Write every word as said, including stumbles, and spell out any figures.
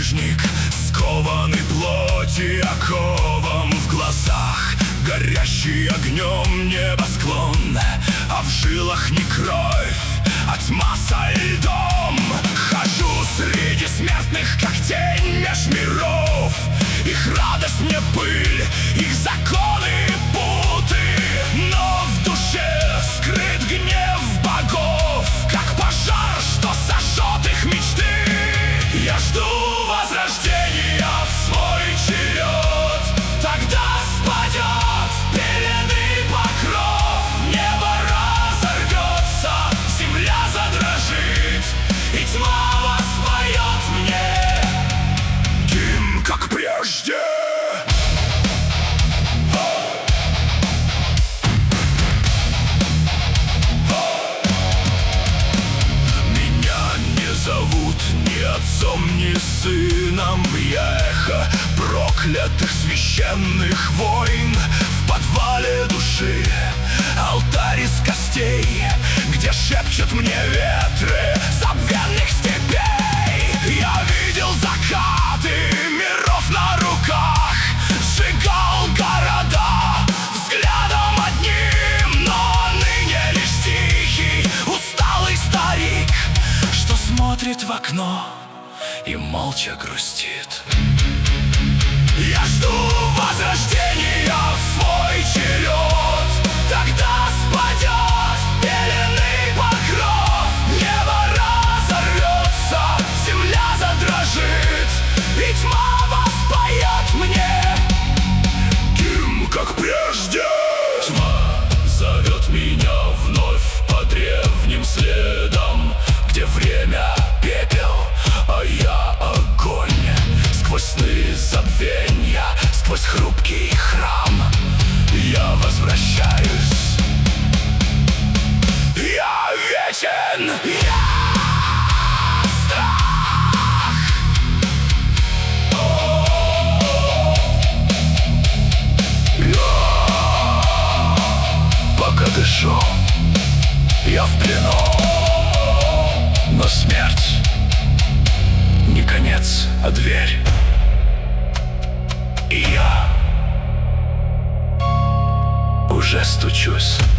книжник, скованный плоти оковом в глазах, горящий огнем небосклон, а в жилах не кровь, а тьма со льдом. Хожу среди смертных, как тень меж миров. Их радость мне пыль, их законы путы, но в душе скрыт гнев богов, как пожар, что сожжет их мечты. Я жду возрождения в свой черед, тогда спадет пеленный покров, небо разорвется, земля задрожит, и тьма воспоет мне гимн, как прежде. Зовут ни отцом, ни сыном. Я эхо проклятых священных войн. В подвале души алтарь из костей, где шепчут мне ветры забвенных степей. Я видел закаты миров на руках, сжигал города взглядом одним, но ныне лишь тихий, усталый старик, что смотрит в окно и молча грустит. Я жду возрождения в свой черед, тогда спадет пеленный покров, небо разорвется, земля задрожит, и тьма воспоет мне гимн, как прежде. Тьма зовет меня вновь по древним следам, где время пепел, а я огонь. Сквозь сны забвенья, сквозь хрупкий храм я возвращаюсь. Я вечен, я страх. О-о-о. Я пока дышу, я в плену. Но смерть не конец, а дверь. И я уже стучусь.